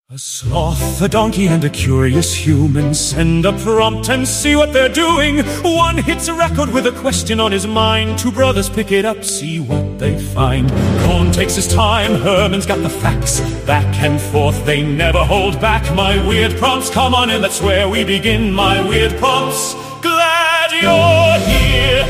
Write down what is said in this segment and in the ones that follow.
A sloth, a donkey, and a curious human send a prompt and see what they're doing. One hits a record with a question on his mind. Two brothers pick it up, see what they find. Cohn takes his time, Herman's got the facts. Back and forth, they never hold back. My weird prompts, come on in, that's where we begin. My weird prompts, glad you're here.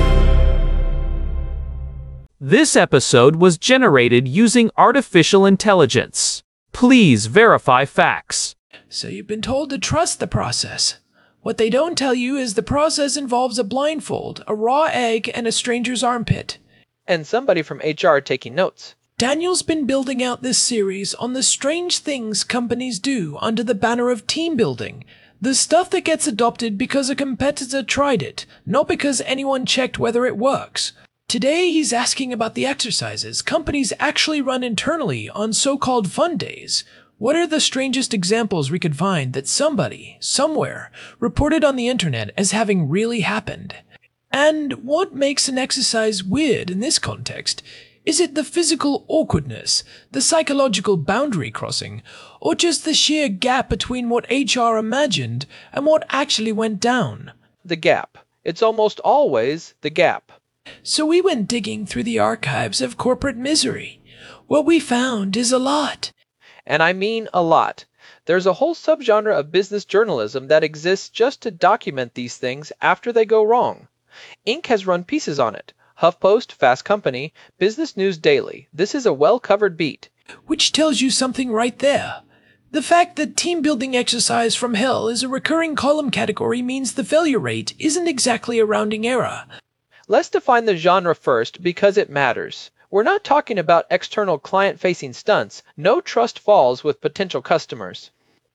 This episode was generated using artificial intelligence. Please verify facts. So you've been told to trust the process. What they don't tell you is the process involves a blindfold, a raw egg, and a stranger's armpit. And somebody from HR taking notes. Daniel's been building out this series on the strange things companies do under the banner of team building. The stuff that gets adopted because a competitor tried it, not because anyone checked whether it works. Today, he's asking about the exercises companies actually run internally on so-called fun days. What are the strangest examples we could find that somebody, somewhere, reported on the internet as having really happened? And what makes an exercise weird in this context? Is it the physical awkwardness, the psychological boundary crossing, or just the sheer gap between what HR imagined and what actually went down? The gap. It's almost always the gap. So we went digging through the archives of corporate misery. What we found is a lot. And I mean a lot. There's a whole subgenre of business journalism that exists just to document these things after they go wrong. Inc. has run pieces on it. HuffPost, Fast Company, Business News Daily. This is a well-covered beat. Which tells you something right there. The fact that team building exercise from hell is a recurring column category means the failure rate isn't exactly a rounding error. Let's define the genre first because it matters. We're not talking about external client-facing stunts. No trust falls with potential customers.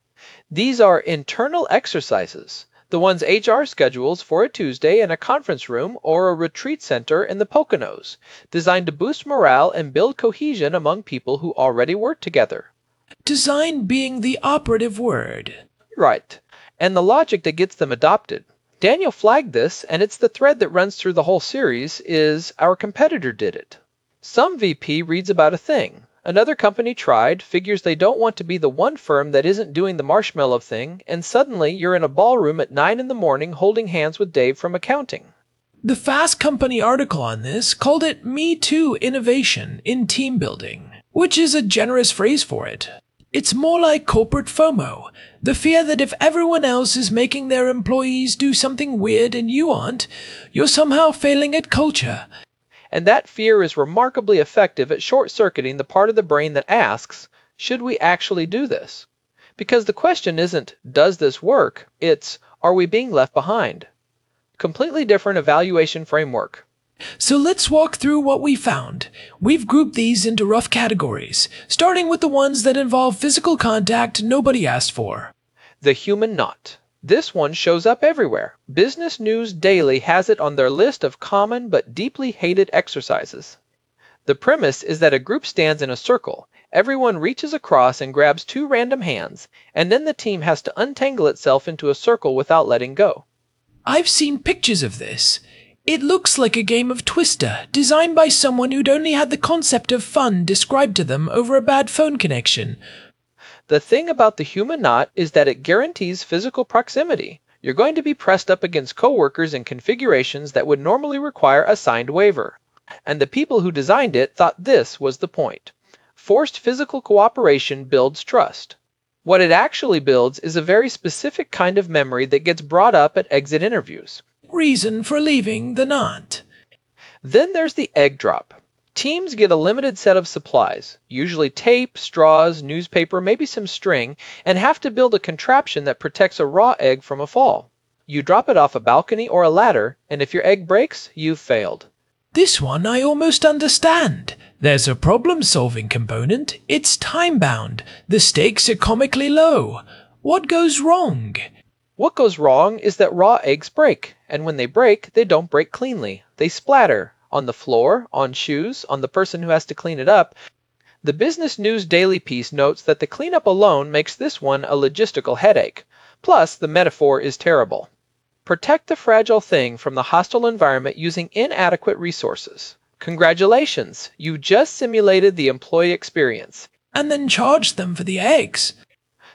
These are internal exercises, the ones HR schedules for a Tuesday in a conference room or a retreat center in the Poconos, designed to boost morale and build cohesion among people who already work together. Design being the operative word. Right, and the logic that gets them adopted. Daniel flagged this, and it's the thread that runs through the whole series, is our competitor did it. Some VP reads about a thing. Another company tried, figures they don't want to be the one firm that isn't doing the marshmallow thing, and suddenly you're in a ballroom at 9 in the morning holding hands with Dave from accounting. The Fast Company article on this called it Me Too innovation in team building, which is a generous phrase for it. It's more like corporate FOMO, the fear that if everyone else is making their employees do something weird and you aren't, you're somehow failing at culture. And that fear is remarkably effective at short-circuiting the part of the brain that asks, should we actually do this? Because the question isn't, does this work? It's, are we being left behind? Completely different evaluation framework. So let's walk through what we found. We've grouped these into rough categories, starting with the ones that involve physical contact nobody asked for. The human knot. This one shows up everywhere. Business News Daily has it on their list of common but deeply hated exercises. The premise is that a group stands in a circle. Everyone reaches across and grabs two random hands, and then the team has to untangle itself into a circle without letting go. I've seen pictures of this. It looks like a game of Twister, designed by someone who'd only had the concept of fun described to them over a bad phone connection. The thing about the human knot is that it guarantees physical proximity. You're going to be pressed up against coworkers in configurations that would normally require a signed waiver. And the people who designed it thought this was the point. Forced physical cooperation builds trust. What it actually builds is a very specific kind of memory that gets brought up at exit interviews. Reason for leaving the knot. Then there's the egg drop. Teams get a limited set of supplies, usually tape, straws, newspaper, maybe some string, and have to build a contraption that protects a raw egg from a fall. You drop it off a balcony or a ladder, and if your egg breaks, you've failed. This one I almost understand. There's a problem-solving component. It's time-bound. The stakes are comically low. What goes wrong? What goes wrong is that raw eggs break, and when they break, they don't break cleanly. They splatter on the floor, on shoes, on the person who has to clean it up. The Business News Daily piece notes that the cleanup alone makes this one a logistical headache. Plus, the metaphor is terrible. Protect the fragile thing from the hostile environment using inadequate resources. Congratulations, you just simulated the employee experience. And then charge them for the eggs.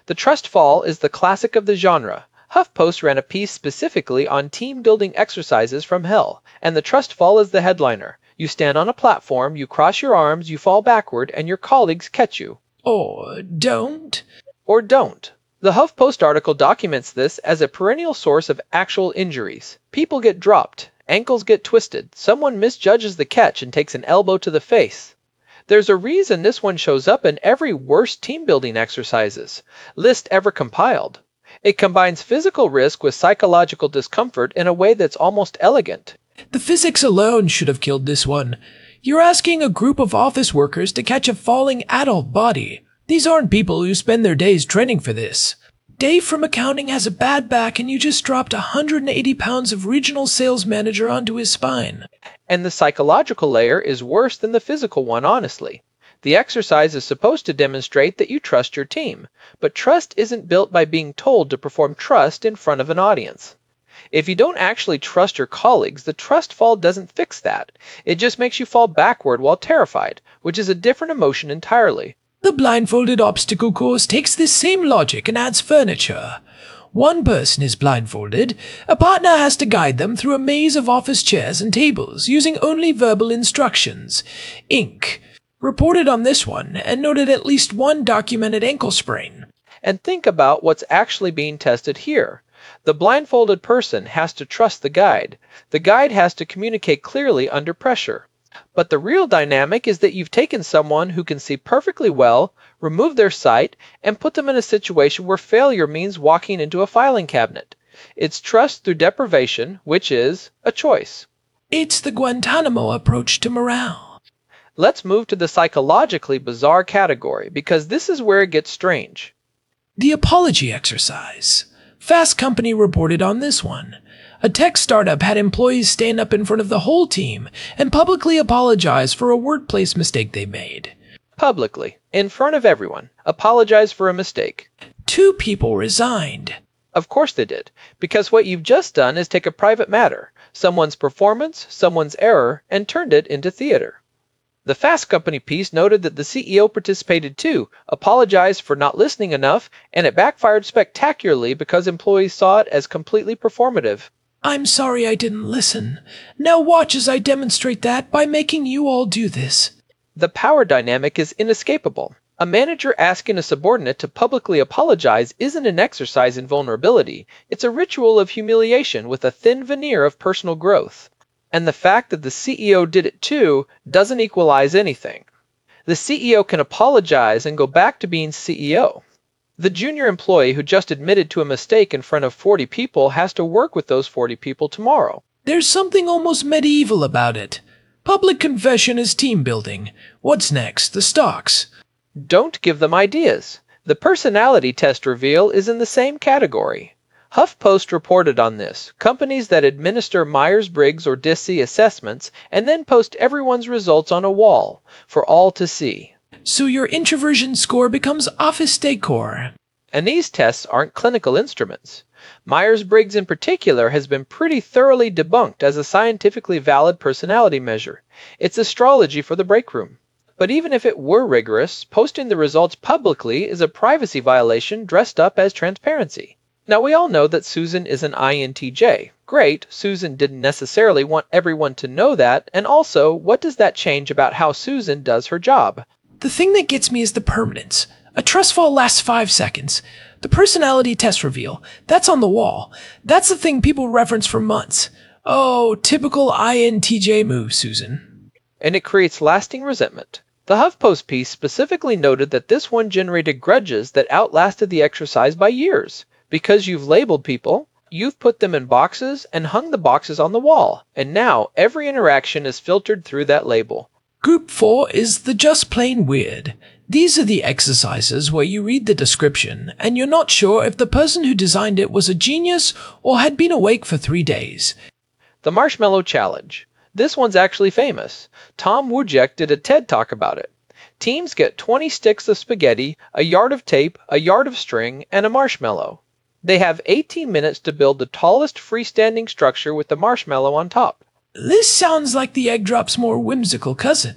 The trust fall is the classic of the genre. HuffPost ran a piece specifically on team-building exercises from hell, and the trust fall is the headliner. You stand on a platform, you cross your arms, you fall backward, and your colleagues catch you. Or don't. Or don't. The HuffPost article documents this as a perennial source of actual injuries. People get dropped, ankles get twisted, someone misjudges the catch and takes an elbow to the face. There's a reason this one shows up in every worst team-building exercises list ever compiled. It combines physical risk with psychological discomfort in a way that's almost elegant. The physics alone should have killed this one. You're asking a group of office workers to catch a falling adult body. These aren't people who spend their days training for this. Dave from accounting has a bad back and you just dropped 180 pounds of regional sales manager onto his spine. And the psychological layer is worse than the physical one, honestly. The exercise is supposed to demonstrate that you trust your team, but trust isn't built by being told to perform trust in front of an audience. If you don't actually trust your colleagues, the trust fall doesn't fix that. It just makes you fall backward while terrified, which is a different emotion entirely. The blindfolded obstacle course takes this same logic and adds furniture. One person is blindfolded. A partner has to guide them through a maze of office chairs and tables using only verbal instructions. Inc. reported on this one and noted at least one documented ankle sprain. And think about what's actually being tested here. The blindfolded person has to trust the guide. The guide has to communicate clearly under pressure. But the real dynamic is that you've taken someone who can see perfectly well, removed their sight, and put them in a situation where failure means walking into a filing cabinet. It's trust through deprivation, which is a choice. It's the Guantanamo approach to morale. Let's move to the psychologically bizarre category, because this is where it gets strange. The apology exercise. Fast Company reported on this one. A tech startup had employees stand up in front of the whole team and publicly apologize for a workplace mistake they made. Publicly, in front of everyone, apologize for a mistake. 2 people resigned. Of course they did, because what you've just done is take a private matter, someone's performance, someone's error, and turned it into theater. The Fast Company piece noted that the CEO participated too, apologized for not listening enough, and it backfired spectacularly because employees saw it as completely performative. I'm sorry I didn't listen. Now watch as I demonstrate that by making you all do this. The power dynamic is inescapable. A manager asking a subordinate to publicly apologize isn't an exercise in vulnerability. It's a ritual of humiliation with a thin veneer of personal growth. And the fact that the CEO did it too doesn't equalize anything. The CEO can apologize and go back to being CEO. The junior employee who just admitted to a mistake in front of 40 people has to work with those 40 people tomorrow. There's something almost medieval about it. Public confession is team building. What's next? The stocks. Don't give them ideas. The personality test reveal is in the same category. HuffPost reported on this. Companies that administer Myers-Briggs or DISC assessments and then post everyone's results on a wall for all to see. So your introversion score becomes office decor. And these tests aren't clinical instruments. Myers-Briggs in particular has been pretty thoroughly debunked as a scientifically valid personality measure. It's astrology for the break room. But even if it were rigorous, posting the results publicly is a privacy violation dressed up as transparency. Now we all know that Susan is an INTJ. Great, Susan didn't necessarily want everyone to know that, and also, what does that change about how Susan does her job? The thing that gets me is the permanence. A trust fall lasts 5 seconds. The personality test reveal, that's on the wall. That's the thing people reference for months. Oh, typical INTJ move, Susan. And it creates lasting resentment. The HuffPost piece specifically noted that this one generated grudges that outlasted the exercise by years. Because you've labeled people, you've put them in boxes and hung the boxes on the wall, and now every interaction is filtered through that label. Group 4 is the just plain weird. These are the exercises where you read the description and you're not sure if the person who designed it was a genius or had been awake for 3 days. The Marshmallow Challenge. This one's actually famous. Tom Wojcik did a TED Talk about it. Teams get 20 sticks of spaghetti, a yard of tape, a yard of string, and a marshmallow. They have 18 minutes to build the tallest freestanding structure with the marshmallow on top. This sounds like the egg drop's more whimsical cousin.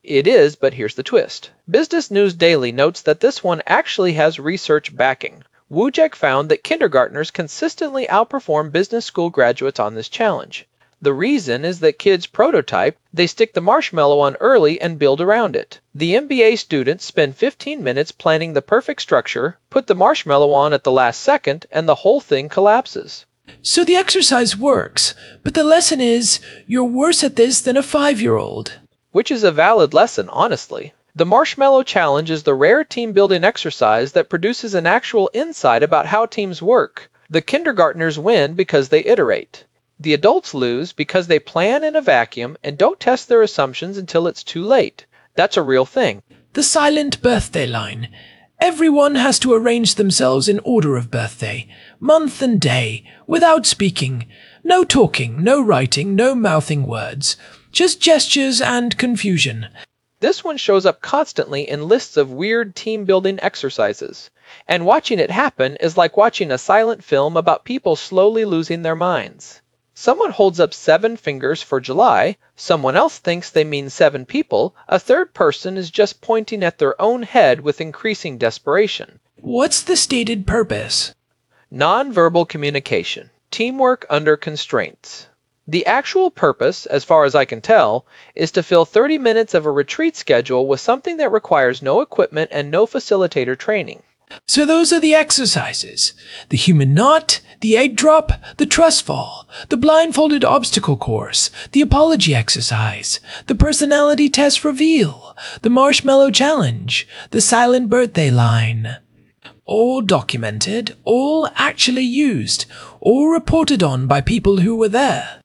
It is, but here's the twist. Business News Daily notes that this one actually has research backing. Wojcik found that kindergartners consistently outperform business school graduates on this challenge. The reason is that kids prototype, they stick the marshmallow on early and build around it. The MBA students spend 15 minutes planning the perfect structure, put the marshmallow on at the last second, and the whole thing collapses. So the exercise works, but the lesson is, you're worse at this than a 5-year-old. Which is a valid lesson, honestly. The Marshmallow Challenge is the rare team-building exercise that produces an actual insight about how teams work. The kindergartners win because they iterate. The adults lose because they plan in a vacuum and don't test their assumptions until it's too late. That's a real thing. The silent birthday line. Everyone has to arrange themselves in order of birthday, month and day, without speaking. No talking, no writing, no mouthing words. Just gestures and confusion. This one shows up constantly in lists of weird team-building exercises. And watching it happen is like watching a silent film about people slowly losing their minds. Someone holds up 7 fingers for July, someone else thinks they mean 7 people, a third person is just pointing at their own head with increasing desperation. What's the stated purpose? Nonverbal communication. Teamwork under constraints. The actual purpose, as far as I can tell, is to fill 30 minutes of a retreat schedule with something that requires no equipment and no facilitator training. So those are the exercises. The human knot, the egg drop, the trust fall, the blindfolded obstacle course, the apology exercise, the personality test reveal, the marshmallow challenge, the silent birthday line. All documented, all actually used, all reported on by people who were there.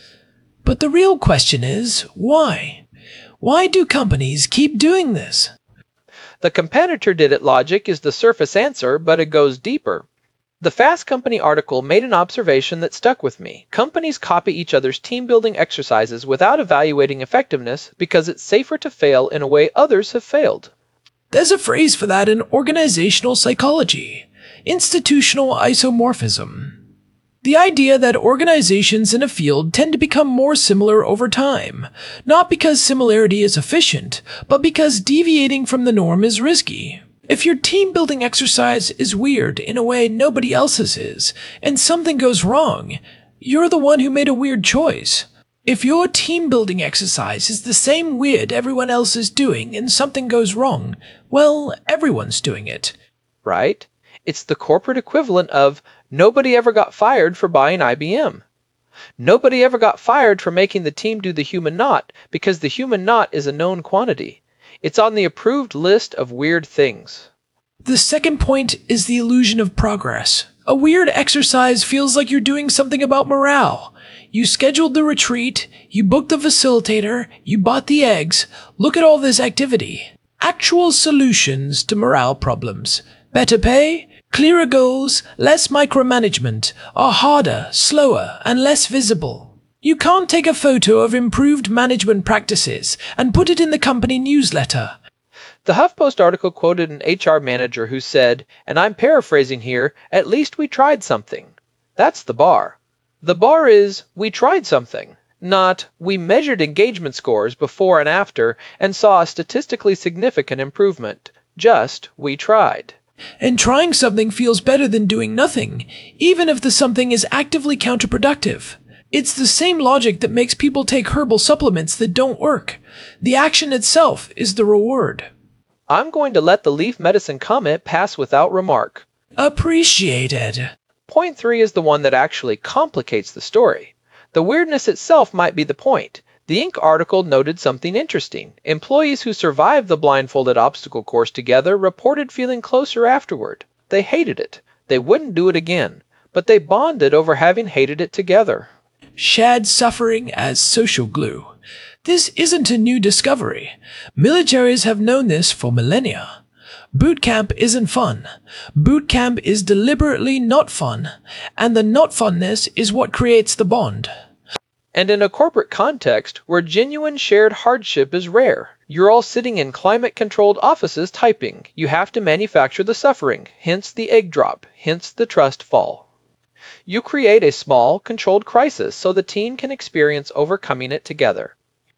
But the real question is, why? Why do companies keep doing this? The competitor did it logic is the surface answer, but it goes deeper. The Fast Company article made an observation that stuck with me. Companies copy each other's team-building exercises without evaluating effectiveness because it's safer to fail in a way others have failed. There's a phrase for that in organizational psychology: institutional isomorphism. The idea that organizations in a field tend to become more similar over time, not because similarity is efficient, but because deviating from the norm is risky. If your team-building exercise is weird in a way nobody else's is, and something goes wrong, you're the one who made a weird choice. If your team-building exercise is the same weird everyone else is doing and something goes wrong, well, everyone's doing it. Right? It's the corporate equivalent of nobody ever got fired for buying IBM. Nobody ever got fired for making the team do the human knot because the human knot is a known quantity. It's on the approved list of weird things. The second point is the illusion of progress. A weird exercise feels like you're doing something about morale. You scheduled the retreat, you booked the facilitator, you bought the eggs. Look at all this activity. Actual solutions to morale problems. Better pay, clearer goals, less micromanagement, are harder, slower, and less visible. You can't take a photo of improved management practices and put it in the company newsletter. The HuffPost article quoted an HR manager who said, and I'm paraphrasing here, "At least we tried something." That's the bar. The bar is, we tried something, not, we measured engagement scores before and after and saw a statistically significant improvement. Just, we tried. And trying something feels better than doing nothing, even if the something is actively counterproductive. It's the same logic that makes people take herbal supplements that don't work. The action itself is the reward. I'm going to let the leaf medicine comment pass without remark. Appreciated. Point 3 is the one that actually complicates the story. The weirdness itself might be the point. The Inc. article noted something interesting. Employees who survived the blindfolded obstacle course together reported feeling closer afterward. They hated it. They wouldn't do it again. But they bonded over having hated it together. Shared suffering as social glue. This isn't a new discovery. Militaries have known this for millennia. Boot camp isn't fun. Boot camp is deliberately not fun. And the not funness is what creates the bond. And in a corporate context, where genuine shared hardship is rare, you're all sitting in climate-controlled offices typing. You have to manufacture the suffering, hence the egg drop, hence the trust fall. You create a small, controlled crisis so the team can experience overcoming it together.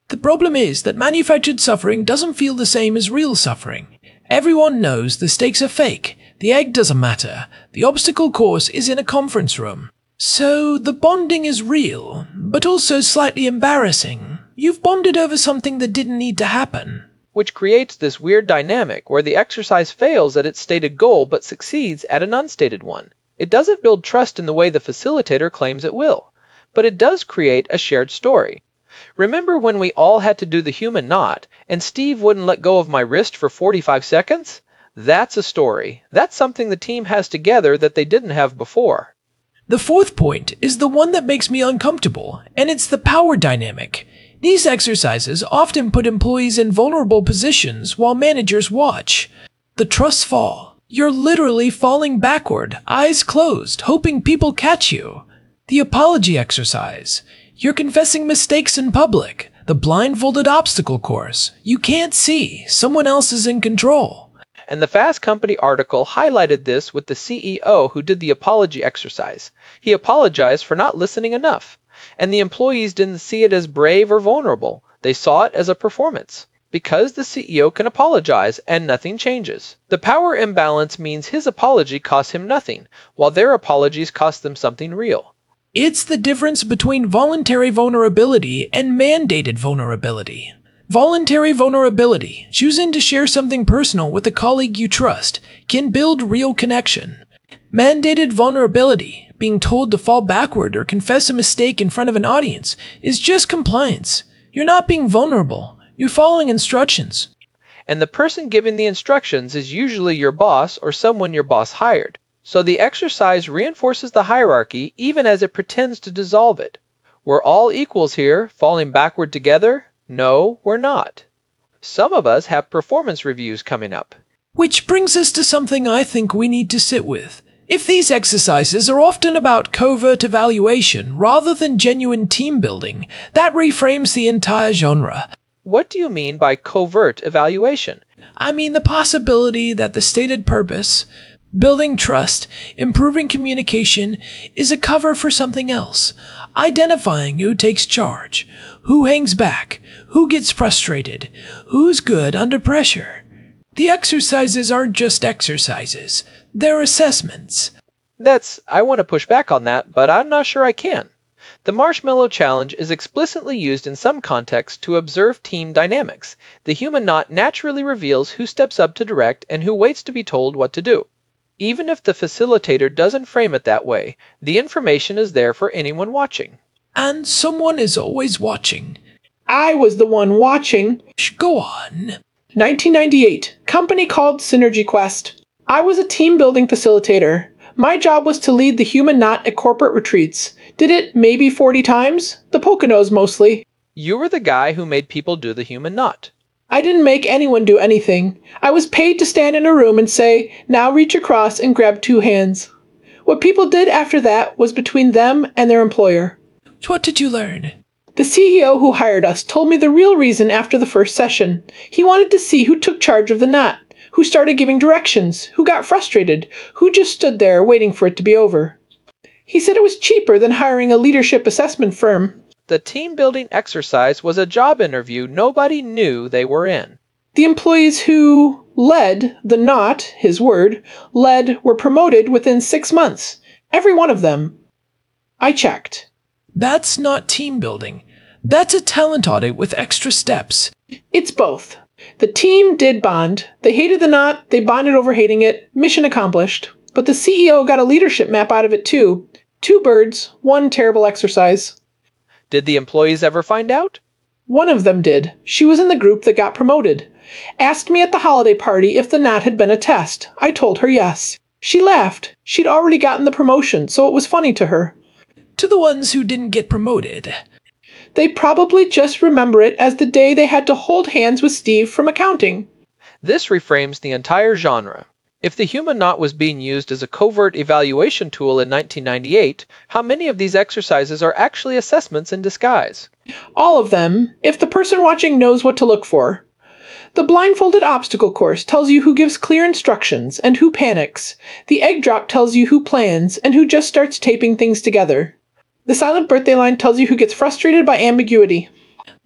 The problem is that manufactured suffering doesn't feel the same as real suffering. Everyone knows the stakes are fake. The egg doesn't matter. The obstacle course is in a conference room. So the bonding is real, but also slightly embarrassing. You've bonded over something that didn't need to happen. Which creates this weird dynamic where the exercise fails at its stated goal but succeeds at an unstated one. It doesn't build trust in the way the facilitator claims it will, but it does create a shared story. Remember when we all had to do the human knot, and Steve wouldn't let go of my wrist for 45 seconds? That's a story. That's something the team has together that they didn't have before. The fourth point is the one that makes me uncomfortable, and it's the power dynamic. These exercises often put employees in vulnerable positions while managers watch. The trusts fall. You're literally falling backward, eyes closed, hoping people catch you. The apology exercise. You're confessing mistakes in public. The blindfolded obstacle course. You can't see. Someone else is in control. And the Fast Company article highlighted this with the CEO who did the apology exercise. He apologized for not listening enough. And the employees didn't see it as brave or vulnerable. They saw it as a performance. Because the CEO can apologize and nothing changes. The power imbalance means his apology costs him nothing, while their apologies cost them something real. It's the difference between voluntary vulnerability and mandated vulnerability. Voluntary vulnerability, choosing to share something personal with a colleague you trust, can build real connection. Mandated vulnerability, being told to fall backward or confess a mistake in front of an audience, is just compliance. You're not being vulnerable. You're following instructions. And the person giving the instructions is usually your boss or someone your boss hired. So the exercise reinforces the hierarchy even as it pretends to dissolve it. We're all equals here, falling backward together? No, we're not. Some of us have performance reviews coming up. Which brings us to something I think we need to sit with. If these exercises are often about covert evaluation rather than genuine team building, that reframes the entire genre. What do you mean by covert evaluation? I mean the possibility that the stated purpose, building trust, improving communication, is a cover for something else. Identifying who takes charge, who hangs back, who gets frustrated, who's good under pressure. The exercises aren't just exercises. They're assessments. I want to push back on that, but I'm not sure I can. The Marshmallow Challenge is explicitly used in some contexts to observe team dynamics. The human knot naturally reveals who steps up to direct and who waits to be told what to do. Even if the facilitator doesn't frame it that way, the information is there for anyone watching. And someone is always watching. I was the one watching. Go on. 1998. Company called Synergy Quest. I was a team-building facilitator. My job was to lead the human knot at corporate retreats. Did it maybe 40 times? The Poconos mostly. You were the guy who made people do the human knot. I didn't make anyone do anything. I was paid to stand in a room and say, "Now reach across and grab 2 hands." What people did after that was between them and their employer. What did you learn? The CEO who hired us told me the real reason after the first session. He wanted to see who took charge of the knot, who started giving directions, who got frustrated, who just stood there waiting for it to be over. He said it was cheaper than hiring a leadership assessment firm. The team-building exercise was a job interview nobody knew they were in. The employees who led the knot, his word, led were promoted within 6 months. Every one of them. I checked. That's not team building. That's a talent audit with extra steps. It's both. The team did bond. They hated the knot. They bonded over hating it. Mission accomplished. But the CEO got a leadership map out of it too. 2 birds, 1 terrible exercise. Did the employees ever find out? One of them did. She was in the group that got promoted. Asked me at the holiday party if the knot had been a test. I told her yes. She laughed. She'd already gotten the promotion, so it was funny to her. To the ones who didn't get promoted. They probably just remember it as the day they had to hold hands with Steve from accounting. This reframes the entire genre. If the human knot was being used as a covert evaluation tool in 1998, how many of these exercises are actually assessments in disguise? All of them, if the person watching knows what to look for. The blindfolded obstacle course tells you who gives clear instructions and who panics. The egg drop tells you who plans and who just starts taping things together. The silent birthday line tells you who gets frustrated by ambiguity.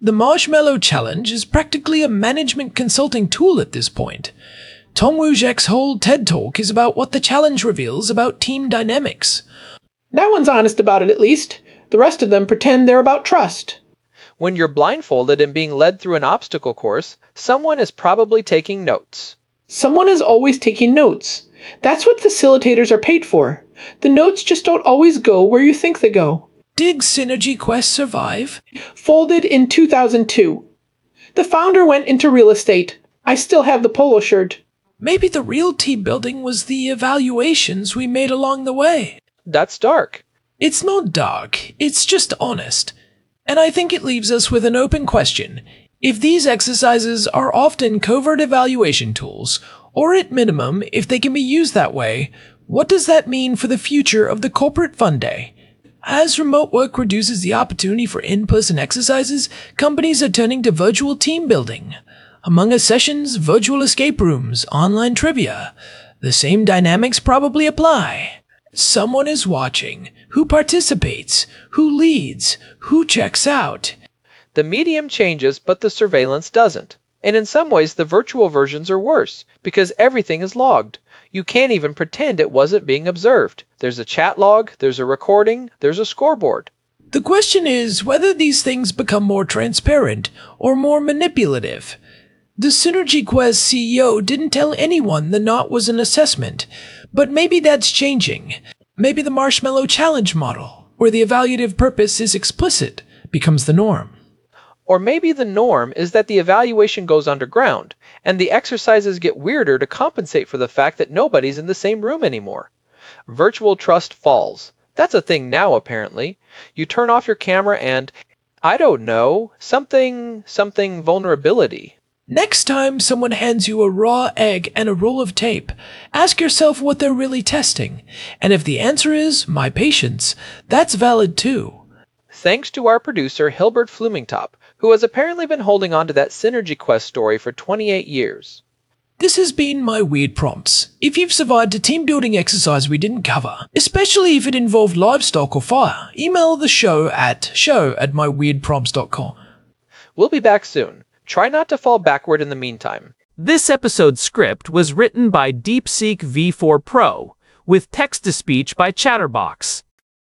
The Marshmallow Challenge is practically a management consulting tool at this point. Tom Wojcik's whole TED Talk is about what the challenge reveals about team dynamics. That one's honest about it, at least. The rest of them pretend they're about trust. When you're blindfolded and being led through an obstacle course, someone is probably taking notes. Someone is always taking notes. That's what facilitators are paid for. The notes just don't always go where you think they go. Did Synergy Quest survive? Folded in 2002. The founder went into real estate. I still have the polo shirt. Maybe the real team building was the evaluations we made along the way. That's dark. It's not dark, it's just honest. And I think it leaves us with an open question. If these exercises are often covert evaluation tools, or at minimum, if they can be used that way, what does that mean for the future of the corporate fun day? As remote work reduces the opportunity for in-person exercises, companies are turning to virtual team building. Among Us sessions, virtual escape rooms, online trivia. The same dynamics probably apply. Someone is watching. Who participates? Who leads? Who checks out? The medium changes, but the surveillance doesn't. And in some ways, the virtual versions are worse, because everything is logged. You can't even pretend it wasn't being observed. There's a chat log, there's a recording, there's a scoreboard. The question is whether these things become more transparent or more manipulative. The Synergy Quest CEO didn't tell anyone the knot was an assessment, but maybe that's changing. Maybe the Marshmallow Challenge model, where the evaluative purpose is explicit, becomes the norm. Or maybe the norm is that the evaluation goes underground, and the exercises get weirder to compensate for the fact that nobody's in the same room anymore. Virtual trust falls. That's a thing now, apparently. You turn off your camera and, I don't know, something vulnerability. Next time someone hands you a raw egg and a roll of tape, ask yourself what they're really testing. And if the answer is, my patience, that's valid too. Thanks to our producer, Hilbert Flumingtop, who has apparently been holding on to that Synergy Quest story for 28 years. This has been my Weird Prompts. If you've survived a team building exercise we didn't cover, especially if it involved livestock or fire, email the show at show@myweirdprompts.com. We'll be back soon. Try not to fall backward in the meantime. This episode's script was written by DeepSeek V4 Pro, with text-to-speech by Chatterbox.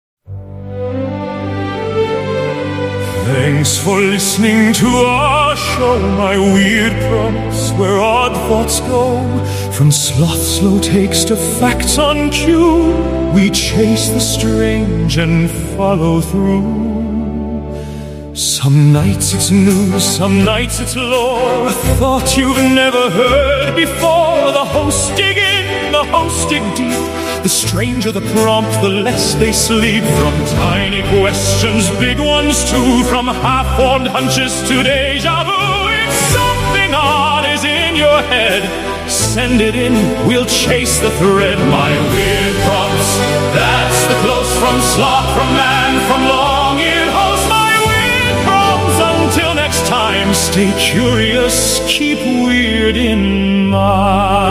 Thanks for listening to our show, My Weird Prompts, where odd thoughts go. From sloth slow takes to facts on cue, we chase the strange and follow through. Some nights it's news, some nights it's lore, a thought you've never heard before. The hosts dig in, the hosts dig deep. The stranger the prompt, the less they sleep. From tiny questions, big ones too. From half-formed hunches to deja vu. If something odd is in your head, send it in, we'll chase the thread. My Weird Prompts, that's the close from sloth, from man, from long-eared host. My Weird Prompts, until next time, stay curious, keep weird in mind.